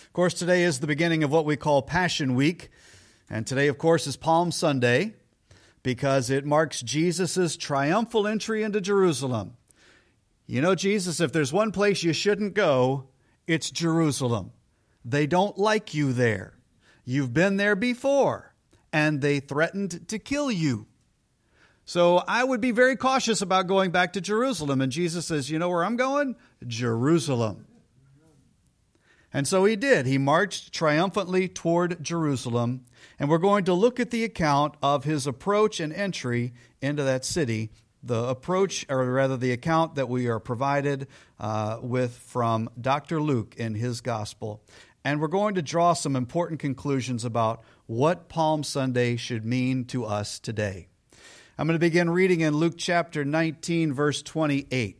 Of course, today is the beginning of what we call Passion Week. And today, of course, is Palm Sunday because it marks Jesus' triumphal entry into Jerusalem. You know, Jesus, if there's one place you shouldn't go, it's Jerusalem. They don't like you there. You've been there before, and they threatened to kill you. So I would be very cautious about going back to Jerusalem. And Jesus says, you know where I'm going? Jerusalem. And so he did. He marched triumphantly toward Jerusalem. And we're going to look at the account of his approach and entry into that city. The approach, or rather the account that we are provided with from Dr. Luke in his gospel. And we're going to draw some important conclusions about what Palm Sunday should mean to us today. I'm going to begin reading in Luke chapter 19, verse 28.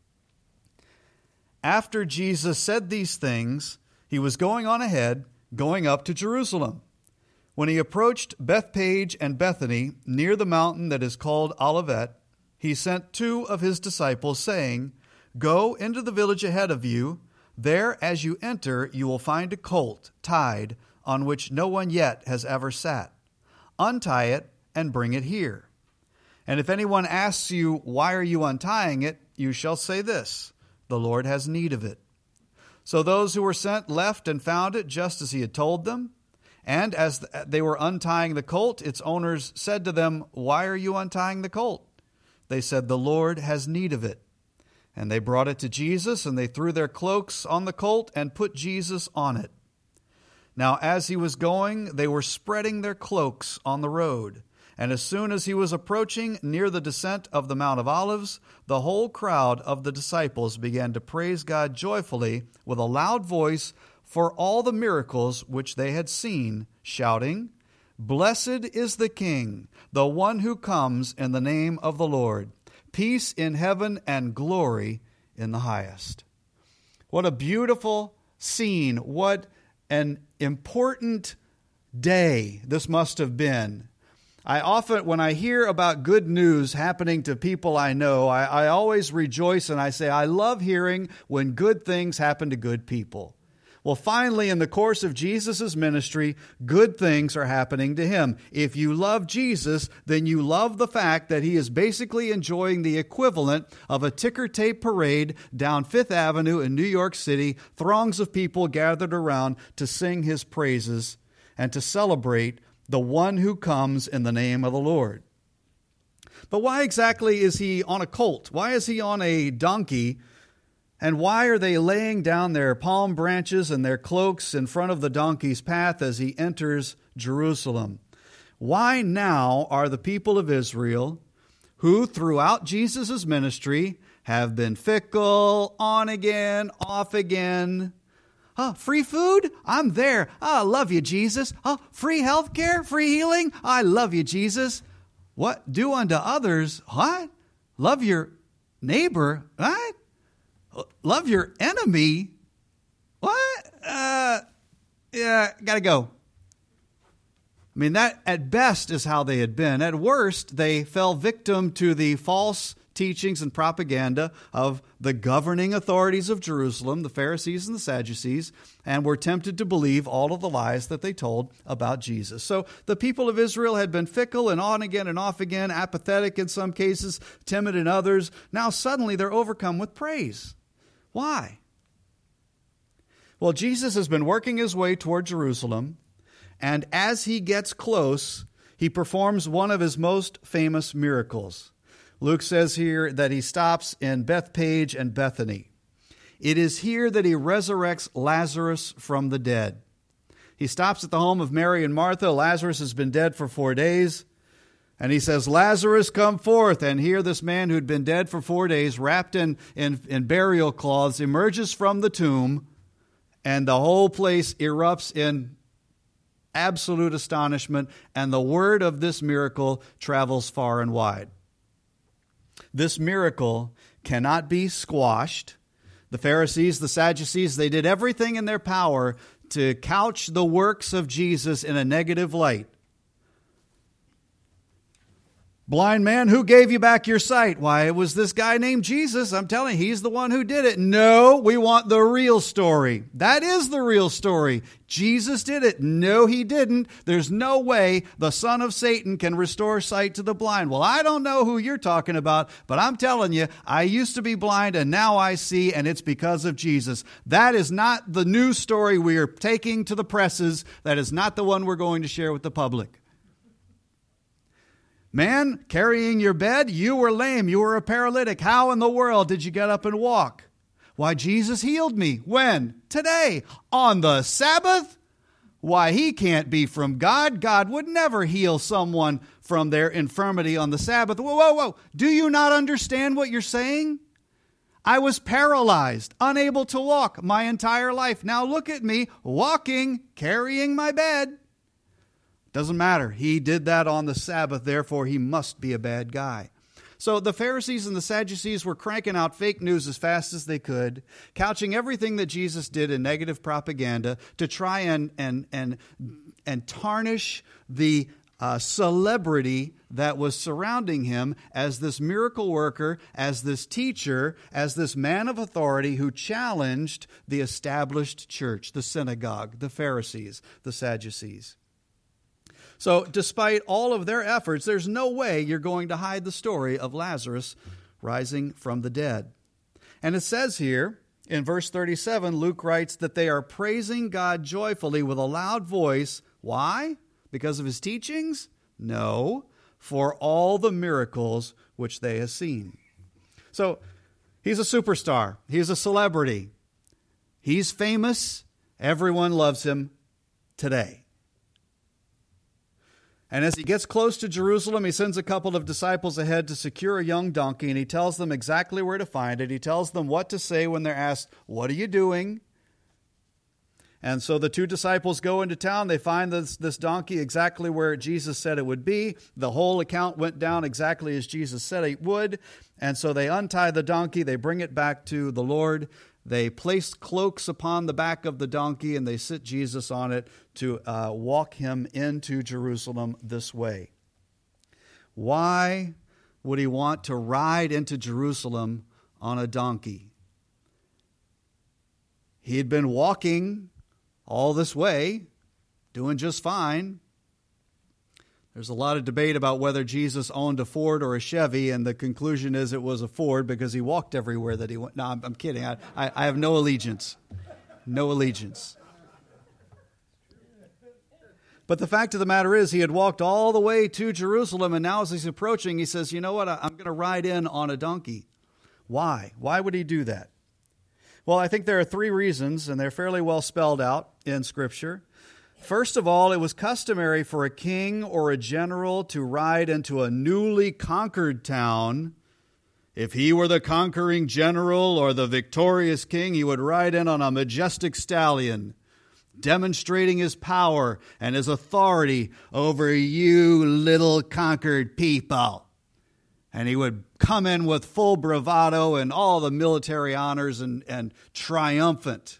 After Jesus said these things, he was going on ahead, going up to Jerusalem. When he approached Bethphage and Bethany, near the mountain that is called Olivet, he sent 2 of his disciples, saying, "Go into the village ahead of you. There, as you enter, you will find a colt tied, on which no one yet has ever sat. Untie it and bring it here. And if anyone asks you, 'Why are you untying it?' you shall say this, 'The Lord has need of it.'" So those who were sent left and found it just as he had told them. And as they were untying the colt, its owners said to them, "Why are you untying the colt?" They said, "The Lord has need of it." And they brought it to Jesus, and they threw their cloaks on the colt and put Jesus on it. Now as he was going, they were spreading their cloaks on the road. And as soon as he was approaching near the descent of the Mount of Olives, the whole crowd of the disciples began to praise God joyfully with a loud voice for all the miracles which they had seen, shouting, "Blessed is the King, the one who comes in the name of the Lord. Peace in heaven and glory in the highest." What a beautiful scene. What an important day this must have been. I often, when I hear about good news happening to people I know, I always rejoice and I say, I love hearing when good things happen to good people. Well, finally, in the course of Jesus' ministry, good things are happening to him. If you love Jesus, then you love the fact that he is basically enjoying the equivalent of a ticker tape parade down Fifth Avenue in New York City, throngs of people gathered around to sing his praises and to celebrate the one who comes in the name of the Lord. But why exactly is he on a colt? Why is he on a donkey? And why are they laying down their palm branches and their cloaks in front of the donkey's path as he enters Jerusalem? Why now are the people of Israel, who throughout Jesus' ministry have been fickle, on again, off again? Free food? I'm there. I love you, Jesus. Free health care? Free healing? I love you, Jesus. What? Do unto others? What? Love your neighbor? What? Love your enemy? What? Yeah, gotta go. I mean, that at best is how they had been. At worst, they fell victim to the false teachings and propaganda of the governing authorities of Jerusalem, the Pharisees and the Sadducees, and were tempted to believe all of the lies that they told about Jesus. So the people of Israel had been fickle and on again and off again, apathetic in some cases, timid in others. Now suddenly they're overcome with praise. Why? Well, Jesus has been working his way toward Jerusalem, and as he gets close, he performs one of his most famous miracles. Luke says here that he stops in Bethphage and Bethany. It is here that he resurrects Lazarus from the dead. He stops at the home of Mary and Martha. Lazarus has been dead for 4 days. And he says, "Lazarus, come forth." And here this man who'd been dead for 4 days, wrapped in burial cloths, emerges from the tomb. And the whole place erupts in absolute astonishment. And the word of this miracle travels far and wide. This miracle cannot be squashed. The Pharisees, the Sadducees, they did everything in their power to couch the works of Jesus in a negative light. Blind man, who gave you back your sight? Why, it was this guy named Jesus. I'm telling you, he's the one who did it. No, we want the real story. That is the real story. Jesus did it. No, he didn't. There's no way the son of Satan can restore sight to the blind. Well, I don't know who you're talking about, but I'm telling you, I used to be blind and now I see, and it's because of Jesus. That is not the news story we are taking to the presses. That is not the one we're going to share with the public. Man, carrying your bed, you were lame, you were a paralytic. How in the world did you get up and walk? Why, Jesus healed me. When? Today. On the Sabbath? Why, he can't be from God. God would never heal someone from their infirmity on the Sabbath. Whoa, whoa, whoa. Do you not understand what you're saying? I was paralyzed, unable to walk my entire life. Now look at me, walking, carrying my bed. Doesn't matter. He did that on the Sabbath, therefore he must be a bad guy. So the Pharisees and the Sadducees were cranking out fake news as fast as they could, couching everything that Jesus did in negative propaganda to try and tarnish the celebrity that was surrounding him as this miracle worker, as this teacher, as this man of authority who challenged the established church, the synagogue, the Pharisees, the Sadducees. So despite all of their efforts, there's no way you're going to hide the story of Lazarus rising from the dead. And it says here in verse 37, Luke writes that they are praising God joyfully with a loud voice. Why? Because of his teachings? No, for all the miracles which they have seen. So he's a superstar. He's a celebrity. He's famous. Everyone loves him today. And as he gets close to Jerusalem, he sends a couple of disciples ahead to secure a young donkey, and he tells them exactly where to find it. He tells them what to say when they're asked, "What are you doing?" And so the two disciples go into town. They find this donkey exactly where Jesus said it would be. The whole account went down exactly as Jesus said it would. And so they untie the donkey. They bring it back to the Lord. They place cloaks upon the back of the donkey, and they sit Jesus on it to walk him into Jerusalem this way. Why would he want to ride into Jerusalem on a donkey? He had been walking all this way, doing just fine. There's a lot of debate about whether Jesus owned a Ford or a Chevy, and the conclusion is it was a Ford because he walked everywhere that he went. No, I'm kidding. I have no allegiance. No allegiance. But the fact of the matter is he had walked all the way to Jerusalem, and now as he's approaching, he says, you know what, I'm going to ride in on a donkey. Why? Why would he do that? Well, I think there are three reasons, and they're fairly well spelled out in Scripture. First of all, it was customary for a king or a general to ride into a newly conquered town. If he were the conquering general or the victorious king, he would ride in on a majestic stallion, demonstrating his power and his authority over you little conquered people. And he would come in with full bravado and all the military honors and triumphant.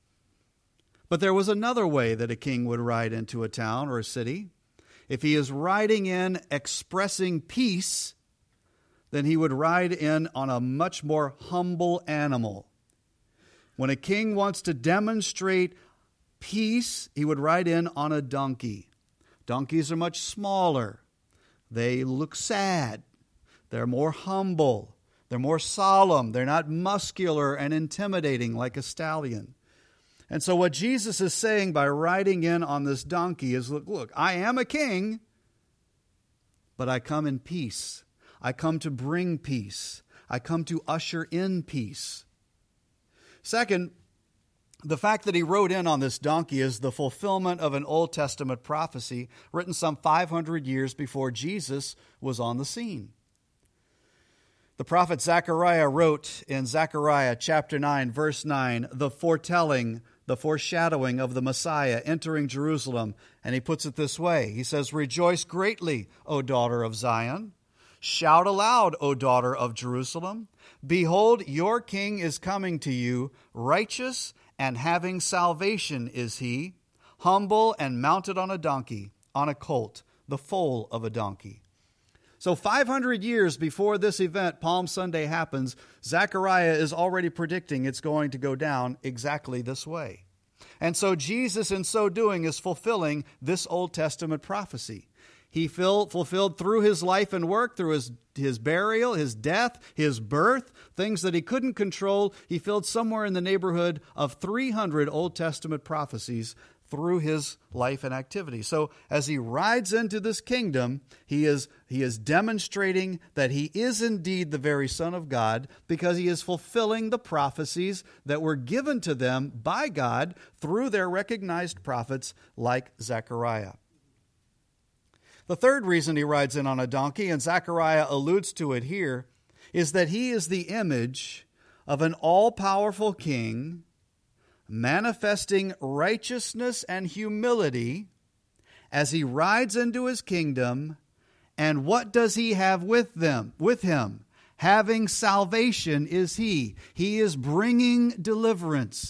But there was another way that a king would ride into a town or a city. If he is riding in expressing peace, then he would ride in on a much more humble animal. When a king wants to demonstrate peace, he would ride in on a donkey. Donkeys are much smaller. They look sad. They're more humble. They're more solemn. They're not muscular and intimidating like a stallion. And so what Jesus is saying by riding in on this donkey is, look, I am a king, but I come in peace. I come to bring peace. I come to usher in peace. Second, the fact that he rode in on this donkey is the fulfillment of an Old Testament prophecy written some 500 years before Jesus was on the scene. The prophet Zechariah wrote in Zechariah chapter 9, verse 9, the foreshadowing of the Messiah entering Jerusalem. And he puts it this way. He says, "Rejoice greatly, O daughter of Zion. Shout aloud, O daughter of Jerusalem. Behold, your king is coming to you. Righteous and having salvation is he. Humble and mounted on a donkey, on a colt, the foal of a donkey." So 500 years before this event, Palm Sunday, happens, Zechariah is already predicting it's going to go down exactly this way. And so Jesus, in so doing, is fulfilling this Old Testament prophecy. He fulfilled through his life and work, through his burial, his death, his birth, things that he couldn't control. He filled somewhere in the neighborhood of 300 Old Testament prophecies through his life and activity. So as he rides into this kingdom, he is demonstrating that he is indeed the very Son of God, because he is fulfilling the prophecies that were given to them by God through their recognized prophets like Zechariah. The third reason he rides in on a donkey, and Zechariah alludes to it here, is that he is the image of an all-powerful king manifesting righteousness and humility as he rides into his kingdom. And what does he have with him? Having salvation is he. He is bringing deliverance.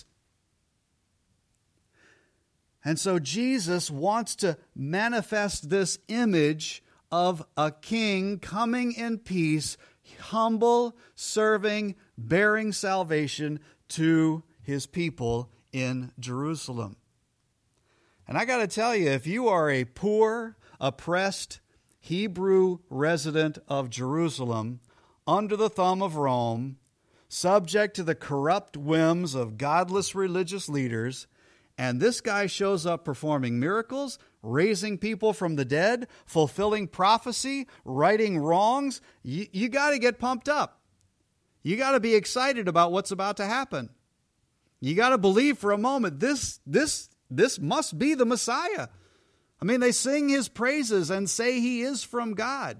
And so Jesus wants to manifest this image of a king coming in peace, humble, serving, bearing salvation to his people in Jerusalem. And I got to tell you, if you are a poor, oppressed Hebrew resident of Jerusalem, under the thumb of Rome, subject to the corrupt whims of godless religious leaders, and this guy shows up performing miracles, raising people from the dead, fulfilling prophecy, righting wrongs, you got to get pumped up. You got to be excited about what's about to happen. You got to believe for a moment, this must be the Messiah. I mean, they sing his praises and say he is from God.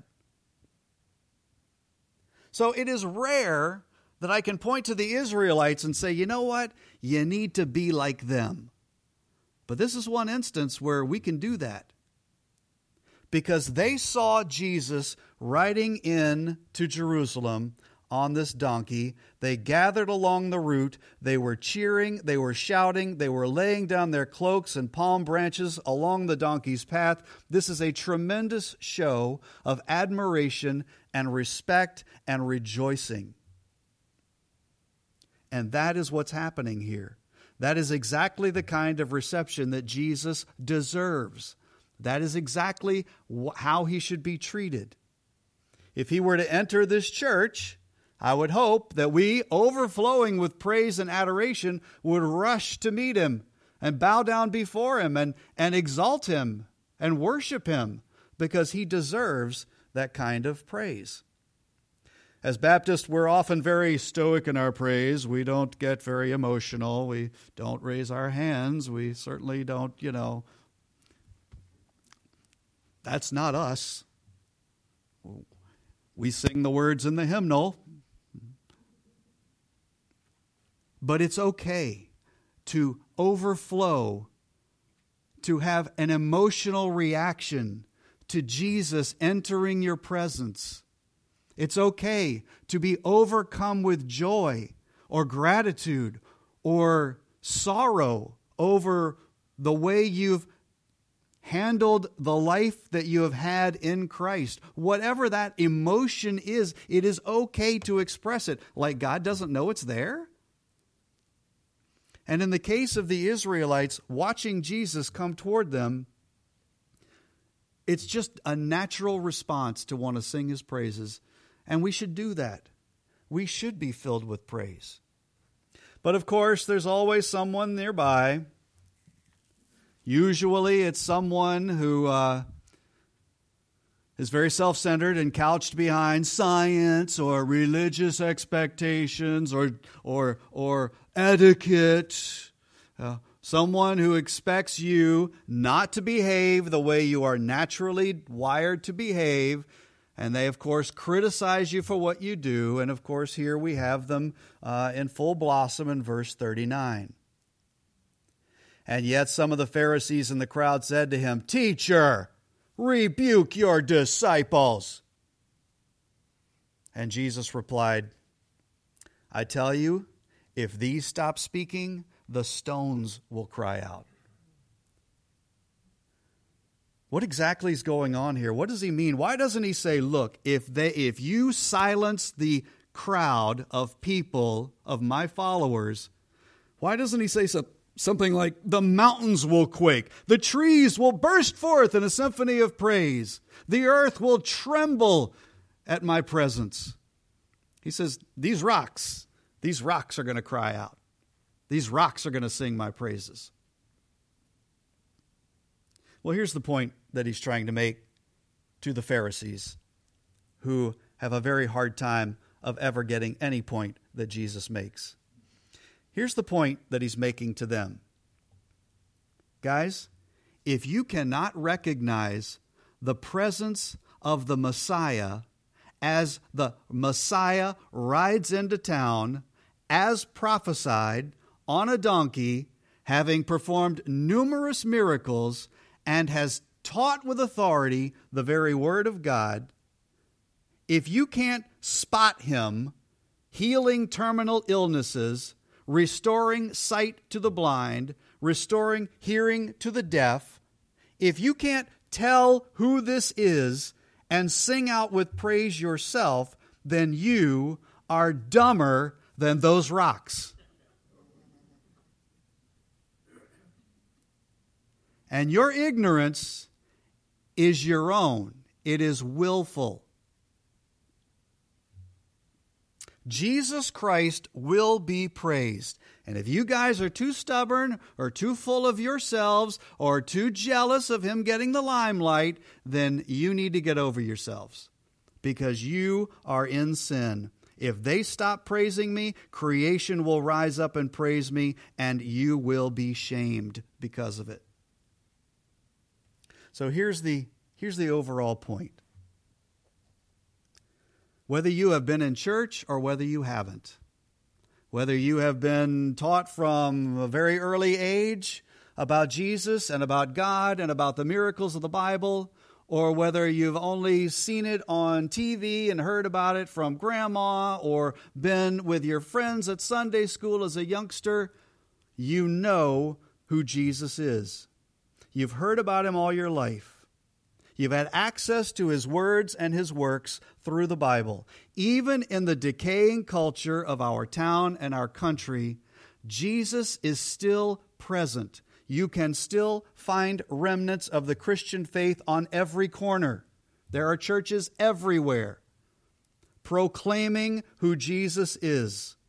So it is rare that I can point to the Israelites and say, you know what? You need to be like them. But this is one instance where we can do that. Because they saw Jesus riding in to Jerusalem on this donkey. They gathered along the route. They were cheering, they were shouting, they were laying down their cloaks and palm branches along the donkey's path. This is a tremendous show of admiration and respect and rejoicing. And that is what's happening here. That is exactly the kind of reception that Jesus deserves. That is exactly how he should be treated. If he were to enter this church, I would hope that we, overflowing with praise and adoration, would rush to meet him and bow down before him and exalt him and worship him, because he deserves that kind of praise. As Baptists, we're often very stoic in our praise. We don't get very emotional. We don't raise our hands. We certainly don't, that's not us. We sing the words in the hymnal. But it's okay to overflow, to have an emotional reaction to Jesus entering your presence. It's okay to be overcome with joy or gratitude or sorrow over the way you've handled the life that you have had in Christ. Whatever that emotion is, it is okay to express it. Like God doesn't know it's there? And in the case of the Israelites, watching Jesus come toward them, it's just a natural response to want to sing his praises. And we should do that. We should be filled with praise. But of course, there's always someone nearby. Usually it's someone who is very self-centered and couched behind science or religious expectations or etiquette. Someone who expects you not to behave the way you are naturally wired to behave. And they, of course, criticize you for what you do. And, of course, here we have them in full blossom in verse 39. And yet some of the Pharisees in the crowd said to him, "Teacher, rebuke your disciples." And Jesus replied, "I tell you, if these stop speaking, the stones will cry out." What exactly is going on here? What does he mean? Why doesn't he say, look, if you silence the crowd of people, of my followers, why doesn't he say something like, the mountains will quake, the trees will burst forth in a symphony of praise, the earth will tremble at my presence? He says, these rocks are going to cry out. These rocks are going to sing my praises. Well, here's the point that he's trying to make to the Pharisees, who have a very hard time of ever getting any point that Jesus makes. Here's the point that he's making to them. Guys, if you cannot recognize the presence of the Messiah as the Messiah rides into town as prophesied on a donkey, having performed numerous miracles, and has taught with authority the very word of God, if you can't spot him healing terminal illnesses, restoring sight to the blind, restoring hearing to the deaf, if you can't tell who this is and sing out with praise yourself, then you are dumber than those rocks. And your ignorance is your own. It is willful. Jesus Christ will be praised. And if you guys are too stubborn or too full of yourselves or too jealous of him getting the limelight, then you need to get over yourselves, because you are in sin. If they stop praising me, creation will rise up and praise me, and you will be shamed because of it. So here's the overall point. Whether you have been in church or whether you haven't, whether you have been taught from a very early age about Jesus and about God and about the miracles of the Bible, or whether you've only seen it on TV and heard about it from grandma or been with your friends at Sunday school as a youngster, you know who Jesus is. You've heard about him all your life. You've had access to his words and his works through the Bible. Even in the decaying culture of our town and our country, Jesus is still present. You can still find remnants of the Christian faith on every corner. There are churches everywhere proclaiming who Jesus is.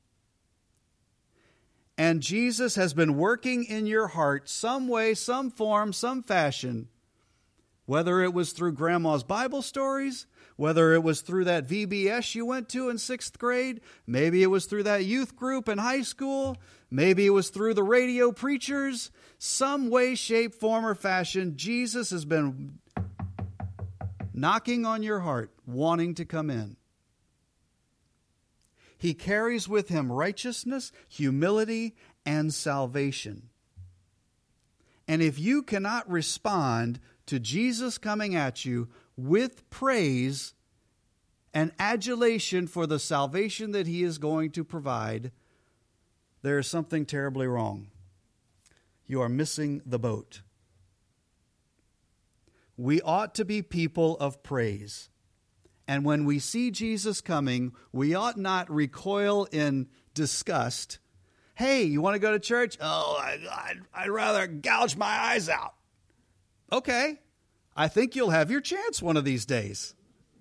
And Jesus has been working in your heart some way, some form, some fashion, whether it was through Grandma's Bible stories, whether it was through that VBS you went to in 6th grade, maybe it was through that youth group in high school, maybe it was through the radio preachers, some way, shape, form, or fashion, Jesus has been knocking on your heart, wanting to come in. He carries with him righteousness, humility, and salvation. And if you cannot respond to Jesus coming at you with praise and adulation for the salvation that he is going to provide, there is something terribly wrong. You are missing the boat. We ought to be people of praise. And when we see Jesus coming, we ought not recoil in disgust. Hey, you want to go to church? Oh, I'd rather gouge my eyes out. Okay, I think you'll have your chance one of these days.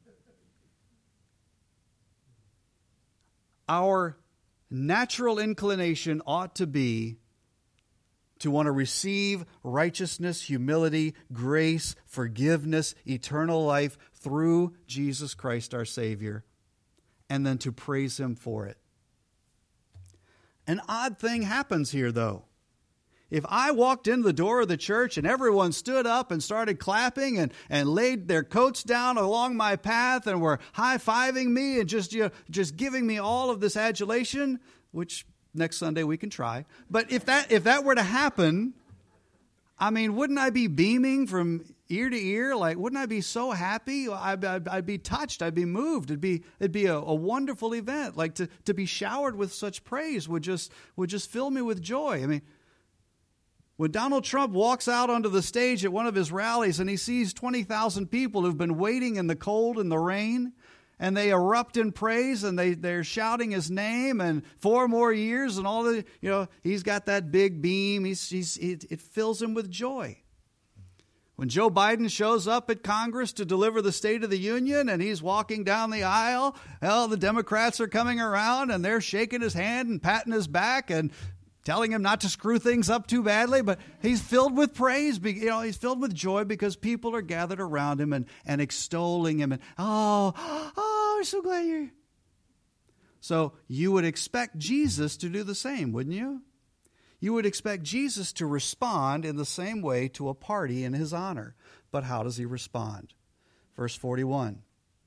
Our natural inclination ought to be to want to receive righteousness, humility, grace, forgiveness, eternal life through Jesus Christ our Savior, and then to praise him for it. An odd thing happens here, though. If I walked into the door of the church and everyone stood up and started clapping and laid their coats down along my path and were high-fiving me and just giving me all of this adulation, which next Sunday we can try. But if that were to happen, I mean, wouldn't I be beaming from ear to ear? Like, wouldn't I be so happy? I'd be touched. I'd be moved. It'd be a wonderful event. Like to be showered with such praise would just fill me with joy. I mean, When Donald Trump walks out onto the stage at one of his rallies and he sees 20,000 people who've been waiting in the cold and the rain, and they erupt in praise and they're shouting his name and 4 more years and all the, he's got that big beam. It fills him with joy. When Joe Biden shows up at Congress to deliver the State of the Union and he's walking down the aisle, the Democrats are coming around and they're shaking his hand and patting his back and telling him not to screw things up too badly, but he's filled with praise. He's filled with joy because people are gathered around him and extolling him. And, we're so glad you're here. So you would expect Jesus to do the same, wouldn't you? You would expect Jesus to respond in the same way to a party in his honor. But how does he respond? Verse 41.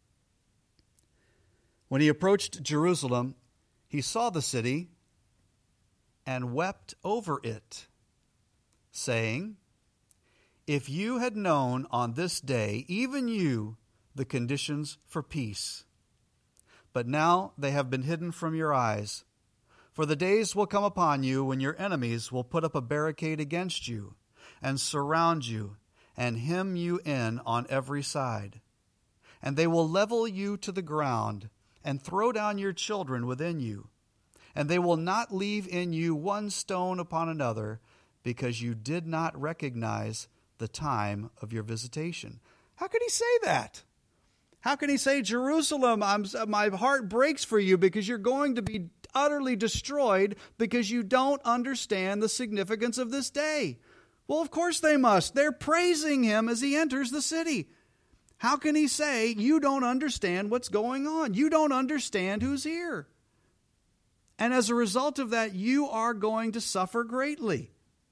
When he approached Jerusalem, he saw the city and wept over it, saying, "If you had known on this day, even you, the conditions for peace. But now they have been hidden from your eyes. For the days will come upon you when your enemies will put up a barricade against you and surround you and hem you in on every side. And they will level you to the ground and throw down your children within you. And they will not leave in you one stone upon another, because you did not recognize the time of your visitation." How could he say that? How can he say, Jerusalem, my heart breaks for you because you're going to be utterly destroyed because you don't understand the significance of this day? Well, of course they must. They're praising him as he enters the city. How can he say, you don't understand what's going on? You don't understand who's here. And as a result of that, you are going to suffer greatly.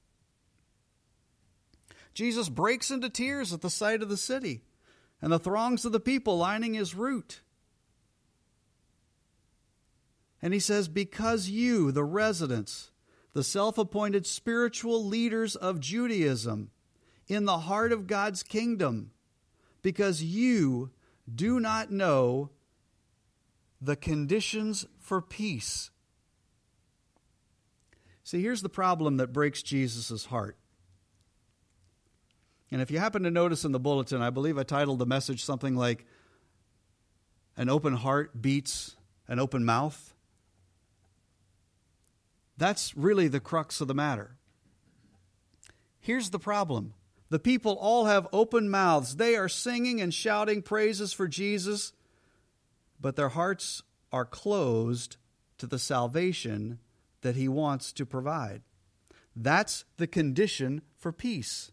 Jesus breaks into tears at the sight of the city and the throngs of the people lining his route. And he says, because you, the residents, the self-appointed spiritual leaders of Judaism, in the heart of God's kingdom, because you do not know the conditions for peace. See, here's the problem that breaks Jesus' heart. And if you happen to notice in the bulletin, I believe I titled the message something like, "An open heart beats an open mouth." That's really the crux of the matter. Here's the problem. The people all have open mouths. They are singing and shouting praises for Jesus, but their hearts are closed to the salvation that he wants to provide. That's the condition for peace.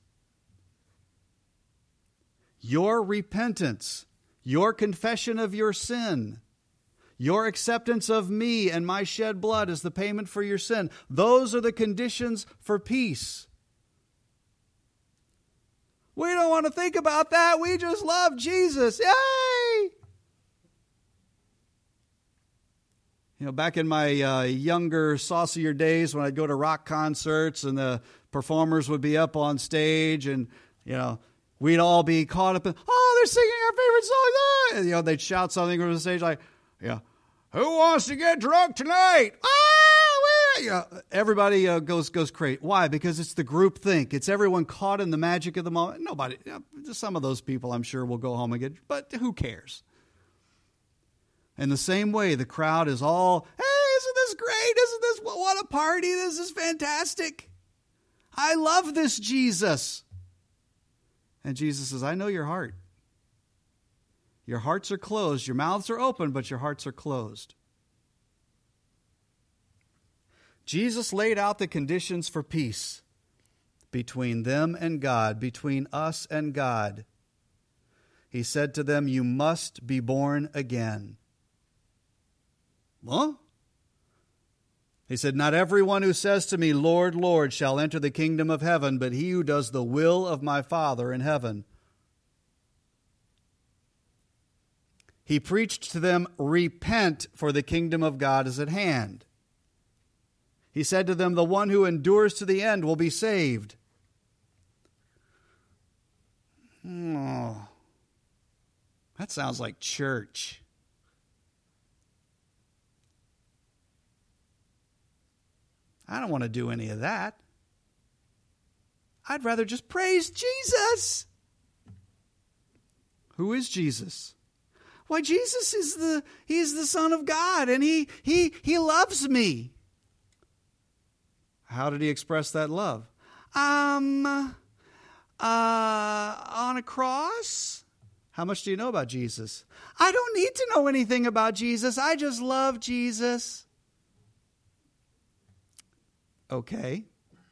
Your repentance, your confession of your sin, your acceptance of me and my shed blood as the payment for your sin, those are the conditions for peace. We don't want to think about that. We just love Jesus. Yay! Back in my younger, saucier days when I'd go to rock concerts and the performers would be up on stage and, we'd all be caught up in, they're singing our favorite song. And, they'd shout something from the stage like, who wants to get drunk tonight? Everybody goes crazy. Why? Because it's the group think. It's everyone caught in the magic of the moment. Nobody, some of those people I'm sure will go home again, but who cares? In the same way, the crowd is all, hey, isn't this great? Isn't this, what a party? This is fantastic. I love this Jesus. And Jesus says, I know your heart. Your hearts are closed. Your mouths are open, but your hearts are closed. Jesus laid out the conditions for peace between them and God, between us and God. He said to them, you must be born again. Huh? He said, not everyone who says to me, Lord, Lord, shall enter the kingdom of heaven, but he who does the will of my Father in heaven. He preached to them, repent, for the kingdom of God is at hand. He said to them, the one who endures to the end will be saved. Oh, that sounds like church. I don't want to do any of that. I'd rather just praise Jesus. Who is Jesus? Why, Jesus is he's the Son of God, and he loves me. How did he express that love? On a cross? How much do you know about Jesus? I don't need to know anything about Jesus. I just love Jesus. Okay.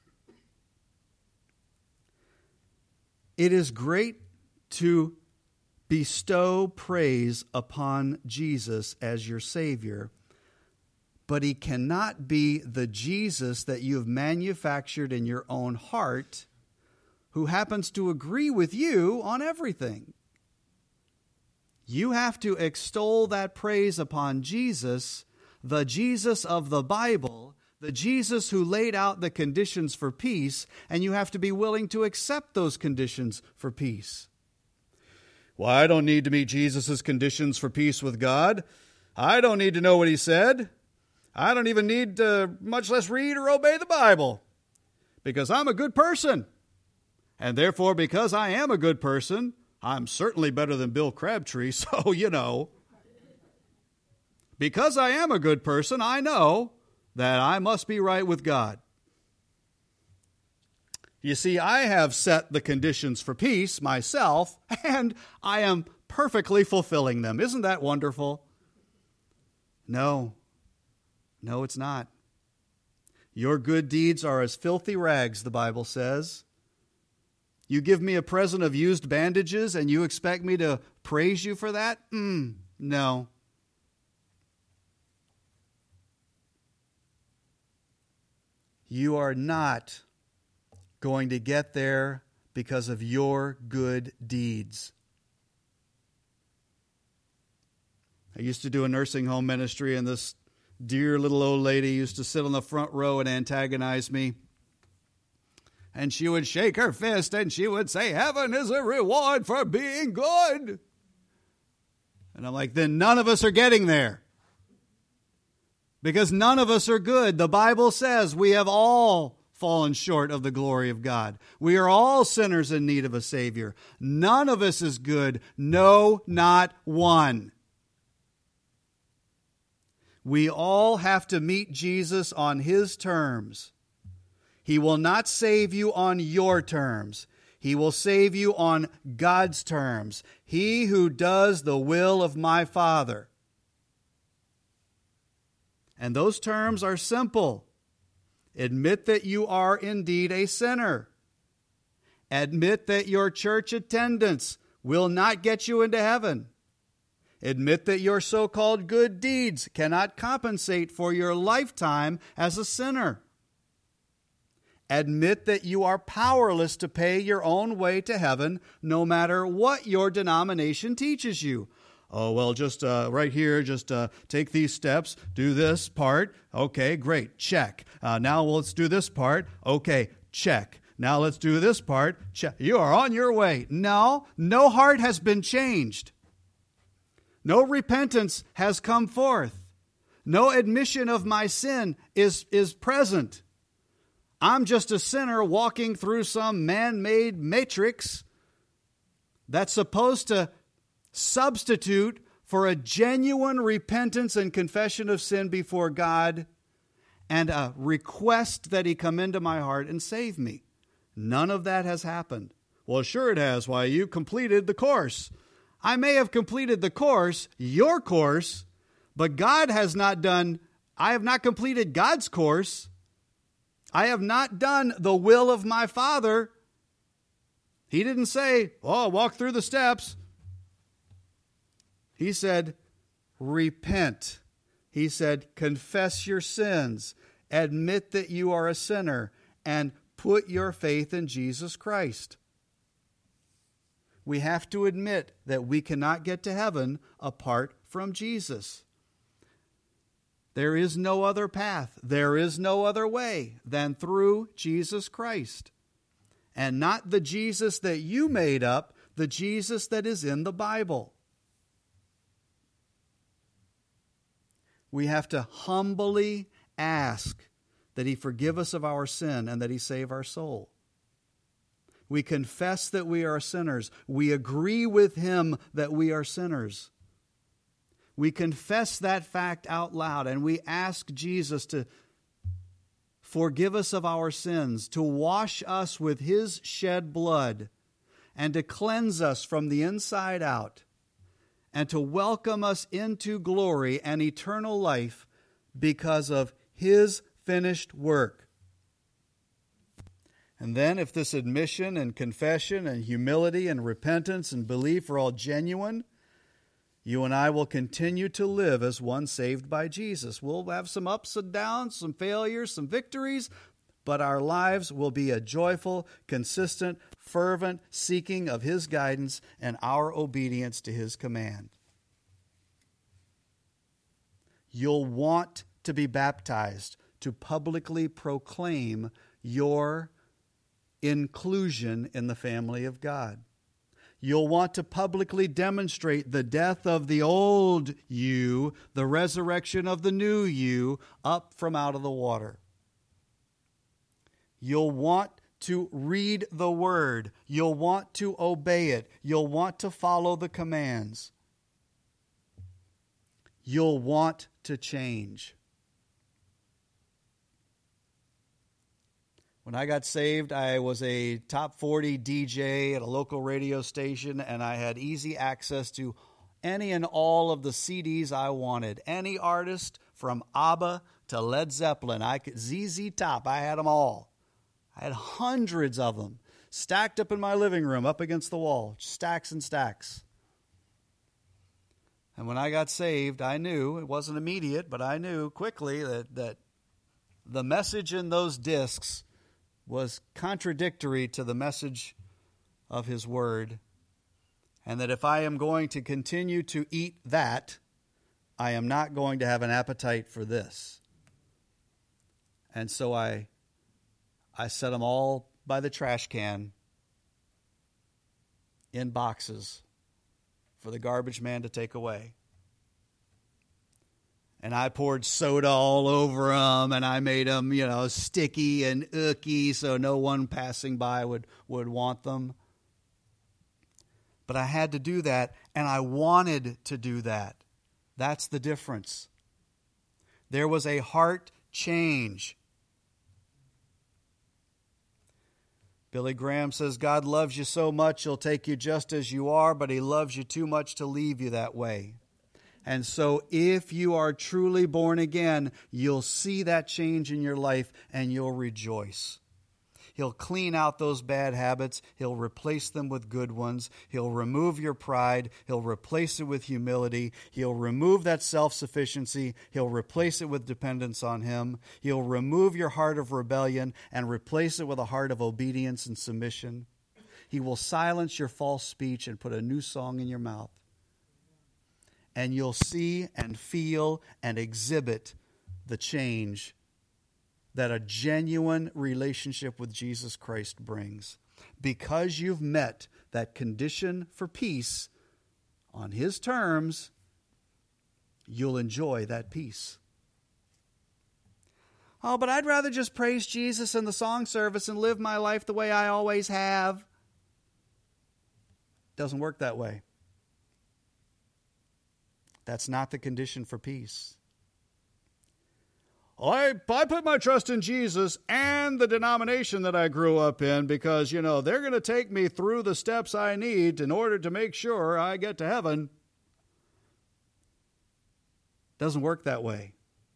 It is great to bestow praise upon Jesus as your Savior, but he cannot be the Jesus that you have manufactured in your own heart, who happens to agree with you on everything. You have to extol that praise upon Jesus, the Jesus of the Bible, the Jesus who laid out the conditions for peace, and you have to be willing to accept those conditions for peace. Well, I don't need to meet Jesus' conditions for peace with God. I don't need to know what he said. I don't even need to much less read or obey the Bible, because I'm a good person. And therefore, because I am a good person, I'm certainly better than Bill Crabtree, so you know. Because I am a good person, I know that I must be right with God. You see, I have set the conditions for peace myself, and I am perfectly fulfilling them. Isn't that wonderful? No, it's not. Your good deeds are as filthy rags, the Bible says. You give me a present of used bandages and you expect me to praise you for that? No. You are not going to get there because of your good deeds. I used to do a nursing home ministry, and this dear little old lady used to sit on the front row and antagonize me. And she would shake her fist and she would say, heaven is a reward for being good. And I'm like, then none of us are getting there. Because none of us are good. The Bible says we have all fallen short of the glory of God. We are all sinners in need of a Savior. None of us is good. No, not one. We all have to meet Jesus on his terms. He will not save you on your terms. He will save you on God's terms. He who does the will of my Father. And those terms are simple. Admit that you are indeed a sinner. Admit that your church attendance will not get you into heaven. Admit that your so-called good deeds cannot compensate for your lifetime as a sinner. Admit that you are powerless to pay your own way to heaven, no matter what your denomination teaches you. Oh, well, just right here, just take these steps, do this part. Okay, great, check. Now let's do this part. Okay, check. Now let's do this part. Check. You are on your way. No heart has been changed. No repentance has come forth. No admission of my sin is present. I'm just a sinner walking through some man-made matrix that's supposed to substitute for a genuine repentance and confession of sin before God and a request that he come into my heart and save me. None of that has happened. Well, sure it has. Why, you completed the course. I may have completed the course, your course, but God has not done, I have not completed God's course. I have not done the will of my Father. He didn't say, oh, walk through the steps. He said, repent. He said, confess your sins, admit that you are a sinner, and put your faith in Jesus Christ. We have to admit that we cannot get to heaven apart from Jesus. There is no other path. There is no other way than through Jesus Christ. And not the Jesus that you made up, the Jesus that is in the Bible. We have to humbly ask that he forgive us of our sin and that he save our soul. We confess that we are sinners. We agree with Him that we are sinners. We confess that fact out loud, and we ask Jesus to forgive us of our sins, to wash us with His shed blood, and to cleanse us from the inside out, and to welcome us into glory and eternal life because of His finished work. And then if this admission and confession and humility and repentance and belief are all genuine, you and I will continue to live as one saved by Jesus. We'll have some ups and downs, some failures, some victories, but our lives will be a joyful, consistent, fervent seeking of His guidance and our obedience to His command. You'll want to be baptized to publicly proclaim your inclusion in the family of God. You'll want to publicly demonstrate the death of the old you, the resurrection of the new you, up from out of the water. You'll want to read the Word. You'll want to obey it. You'll want to follow the commands. You'll want to change. When I got saved, I was a top 40 DJ at a local radio station, and I had easy access to any and all of the CDs I wanted. Any artist from ABBA to Led Zeppelin, ZZ Top, I had them all. I had hundreds of them stacked up in my living room, up against the wall, stacks and stacks. And when I got saved, I knew, it wasn't immediate, but I knew quickly that the message in those discs was contradictory to the message of His Word, and that if I am going to continue to eat that, I am not going to have an appetite for this. And so I set them all by the trash can in boxes for the garbage man to take away. And I poured soda all over them, and I made them, sticky and icky so no one passing by would want them. But I had to do that, and I wanted to do that. That's the difference. There was a heart change. Billy Graham says, God loves you so much, He'll take you just as you are, but He loves you too much to leave you that way. And so if you are truly born again, you'll see that change in your life and you'll rejoice. He'll clean out those bad habits. He'll replace them with good ones. He'll remove your pride. He'll replace it with humility. He'll remove that self-sufficiency. He'll replace it with dependence on Him. He'll remove your heart of rebellion and replace it with a heart of obedience and submission. He will silence your false speech and put a new song in your mouth. And you'll see and feel and exhibit the change that a genuine relationship with Jesus Christ brings. Because you've met that condition for peace on His terms, you'll enjoy that peace. Oh, but I'd rather just praise Jesus in the song service and live my life the way I always have. Doesn't work that way. That's not the condition for peace. I put my trust in Jesus and the denomination that I grew up in because, they're going to take me through the steps I need in order to make sure I get to heaven. Doesn't work that way.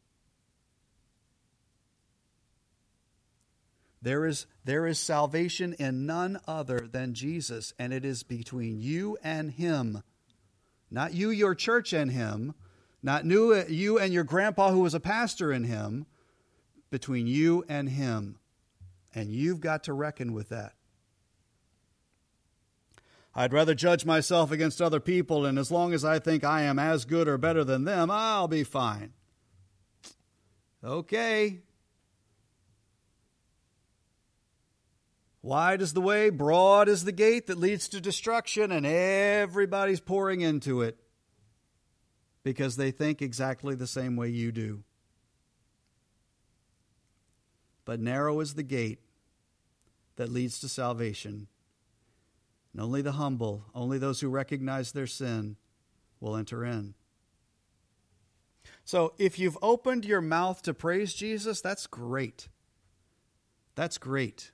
There is salvation in none other than Jesus, and it is between you and Him. Not you, your church, and Him. Not you and your grandpa who was a pastor in Him. Between you and Him. And you've got to reckon with that. I'd rather judge myself against other people, and as long as I think I am as good or better than them, I'll be fine. Okay. Wide is the way, broad is the gate that leads to destruction, and everybody's pouring into it because they think exactly the same way you do. But narrow is the gate that leads to salvation, And only the humble, only those who recognize their sin will enter in. So if you've opened your mouth to praise Jesus, that's great. That's great.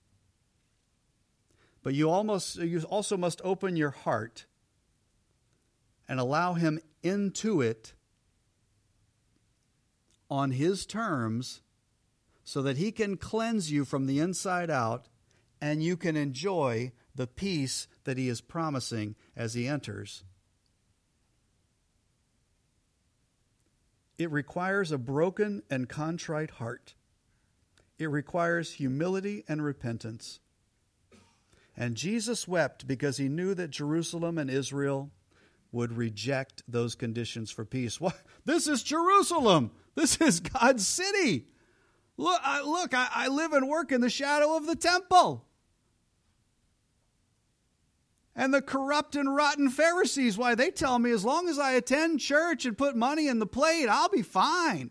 But you also must open your heart and allow him into it on his terms so that he can cleanse you from the inside out and you can enjoy the peace that he is promising as he enters. It requires a broken and contrite heart. It requires humility and repentance. And Jesus wept because he knew that Jerusalem and Israel would reject those conditions for peace. What? This is Jerusalem. This is God's city. Look, I live and work in the shadow of the temple. And the corrupt and rotten Pharisees, why, they tell me as long as I attend church and put money in the plate, I'll be fine.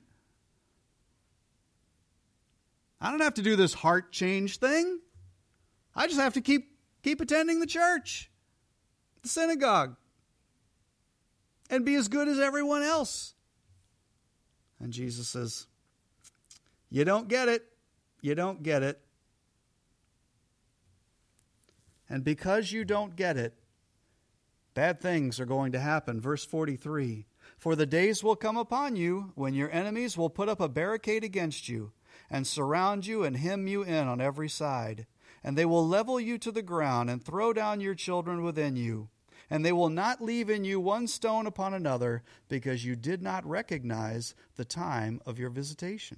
I don't have to do this heart change thing. I just have to keep attending the church, the synagogue, and be as good as everyone else. And Jesus says, you don't get it. You don't get it. And because you don't get it, bad things are going to happen. Verse 43, for the days will come upon you when your enemies will put up a barricade against you and surround you and hem you in on every side. And they will level you to the ground and throw down your children within you. And they will not leave in you one stone upon another because you did not recognize the time of your visitation.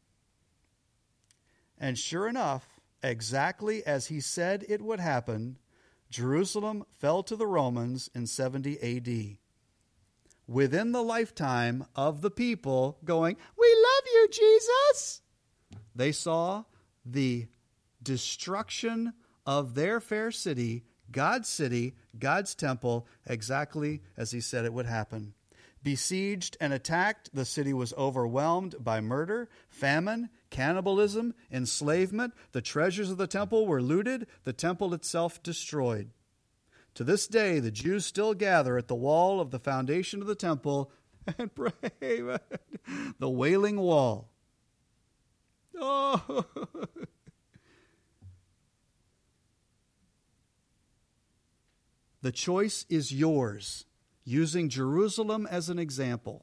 And sure enough, exactly as he said it would happen, Jerusalem fell to the Romans in 70 A.D. Within the lifetime of the people going, we love you, Jesus, they saw the destruction of their fair city, God's temple, exactly as he said it would happen. Besieged and attacked, the city was overwhelmed by murder, famine, cannibalism, enslavement. The treasures of the temple were looted, the temple itself destroyed. To this day, the Jews still gather at the wall of the foundation of the temple and pray. The Wailing Wall. Oh! The choice is yours, using Jerusalem as an example.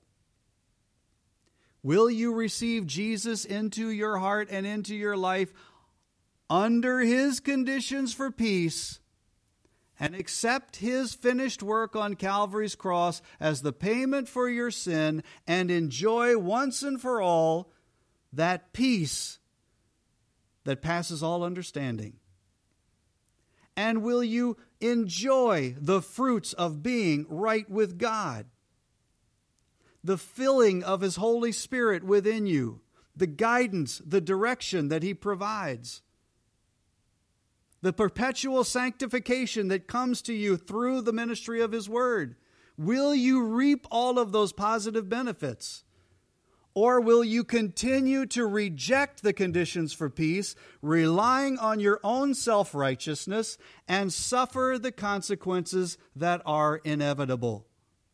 Will you receive Jesus into your heart and into your life under his conditions for peace and accept his finished work on Calvary's cross as the payment for your sin and enjoy once and for all that peace that passes all understanding? And will you enjoy the fruits of being right with God? The filling of his Holy Spirit within you, the guidance, the direction that he provides, the perpetual sanctification that comes to you through the ministry of his word. Will you reap all of those positive benefits? Or will you continue to reject the conditions for peace, relying on your own self-righteousness, and suffer the consequences that are inevitable?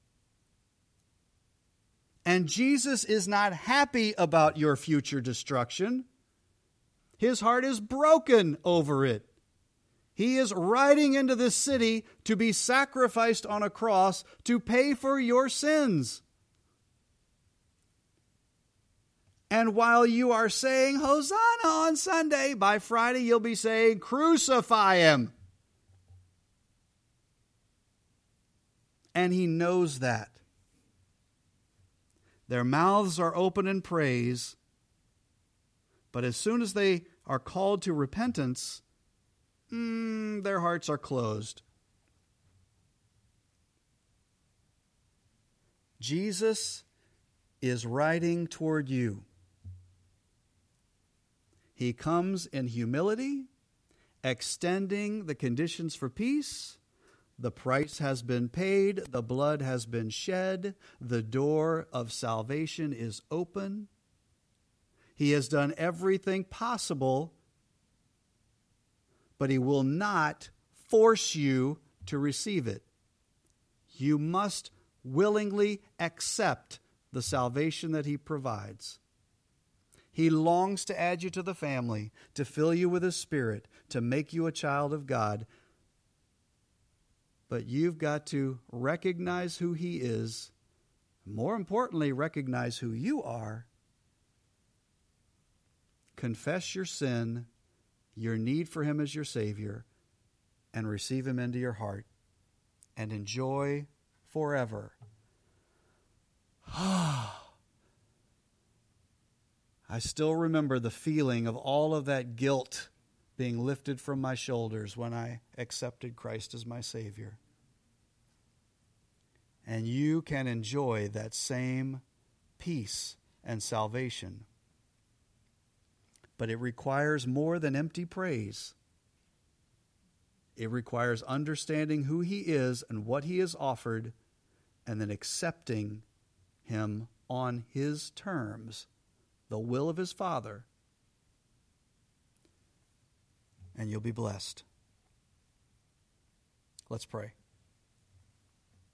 And Jesus is not happy about your future destruction. His heart is broken over it. He is riding into this city to be sacrificed on a cross to pay for your sins. And while you are saying, Hosanna on Sunday, by Friday you'll be saying, crucify him. And he knows that. Their mouths are open in praise, but as soon as they are called to repentance, their hearts are closed. Jesus is riding toward you. He comes in humility, extending the conditions for peace. The price has been paid. The blood has been shed. The door of salvation is open. He has done everything possible, but he will not force you to receive it. You must willingly accept the salvation that he provides. He longs to add you to the family, to fill you with his Spirit, to make you a child of God. But you've got to recognize who he is. More importantly, recognize who you are. Confess your sin, your need for him as your Savior, and receive him into your heart and enjoy forever. I still remember the feeling of all of that guilt being lifted from my shoulders when I accepted Christ as my Savior. And you can enjoy that same peace and salvation. But it requires more than empty praise. It requires understanding who he is and what he has offered, and then accepting him on his terms, the will of his Father, and you'll be blessed. Let's pray.